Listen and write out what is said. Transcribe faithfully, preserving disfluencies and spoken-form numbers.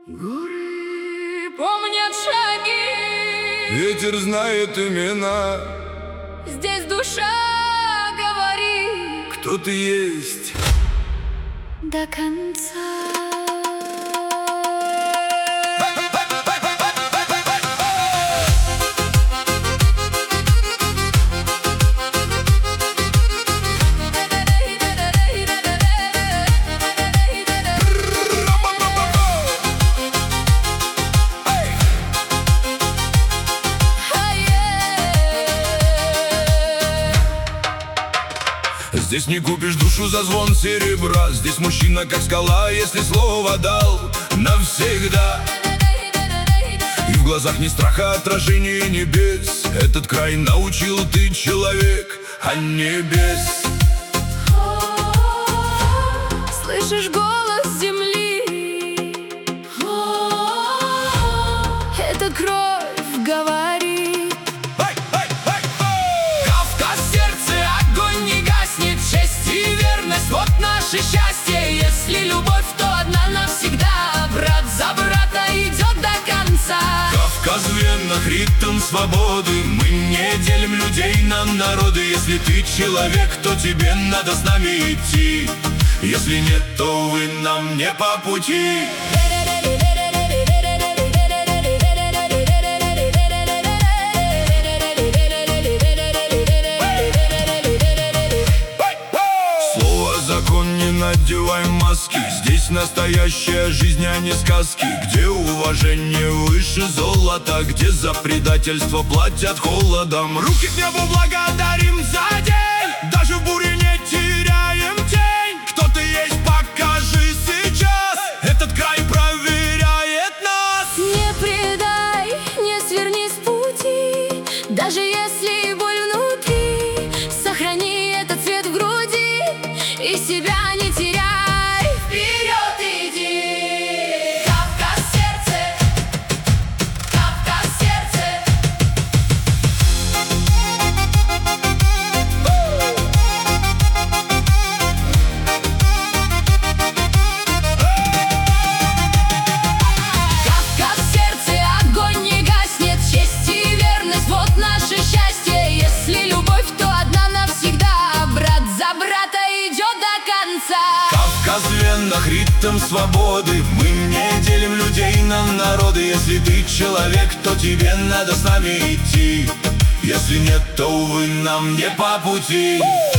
Горы помнят шаги, ветер знает имена. здесь душа говорит, Кто ты есть до конца. Здесь не купишь душу за звон серебра. Здесь мужчина как скала, если слово дал навсегда. И в глазах ни страха, отражения небес. Этот край научил ты человек, а не бес. Слышишь голос земли? Это кровь говорит. Кавказ, сердце, огонь не гаснет, честь и верность — вот наше счастье. Если любовь, то одна навсегда, брат за брата идет до конца. Кавказ в венах, ритм свободы. Мы не делим людей на народы. Если ты человек, то тебе надо с нами идти. Если нет, то вы нам не по пути. Слово закон, не надевай маски. Здесь настоящая жизнь, а не сказки. Где уважение выше золота, где за предательство платят холодом. Руки к небу благодарим за день, даже в буре не теряем тень. Кто ты есть, покажи сейчас, этот край проверяет нас. Не предай, не сверни с пути, даже если боль внутри. Сохрани этот свет в груди и себя не теряй. Вперед иди! Кавказ, сердце, Кавказ, сердце. Кавказ, сердце, огонь не гаснет, честь и верность — вот наше счастье. Если любовь, то одна навсегда, брат за брата идет до конца. Кавказ в венах, ритм свободы. Мы не делим людей на народы. Если ты человек, то тебе надо с нами идти. Если нет, то, увы, нам не по пути.